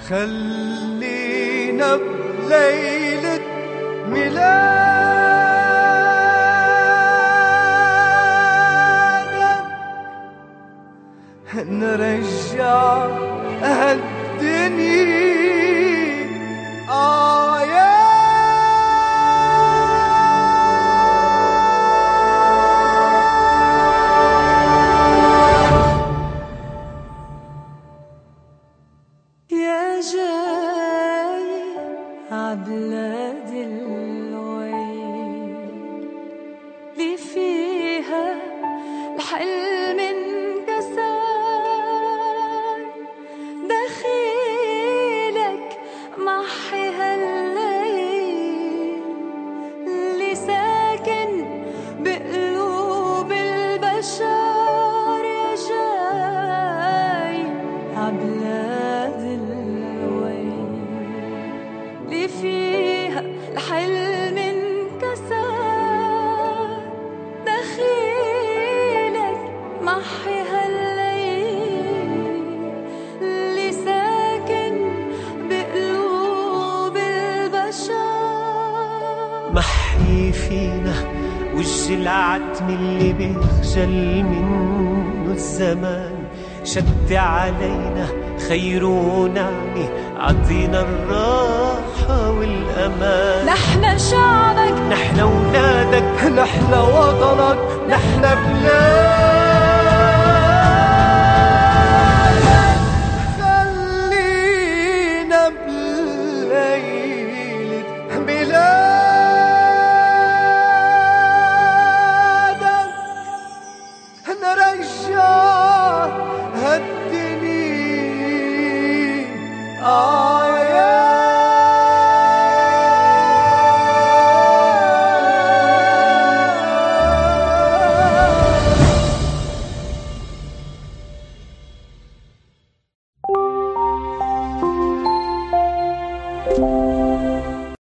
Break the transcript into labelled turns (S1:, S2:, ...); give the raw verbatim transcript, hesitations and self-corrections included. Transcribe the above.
S1: خلينا بليلة ميلادك نرجع هالدنيا آيات.
S2: يا جاي عبلاد الويل اللي فيها الحلم انكسر، دخيلك محي هالليل اللي ساكن بقلوب البشر. يا جاي عبلاد اللي فيها الحلم انكسر، دخيلك محي هالليل اللي ساكن بقلوب البشر.
S3: محي فينا وجه العتم اللي بيخجل منه الزمان، شد علينا خير ونعمه، عطينا الراحة والأمان.
S2: نحن شعبك،
S3: نحن ولادك،
S1: نحن وطنك، نحن بلادك.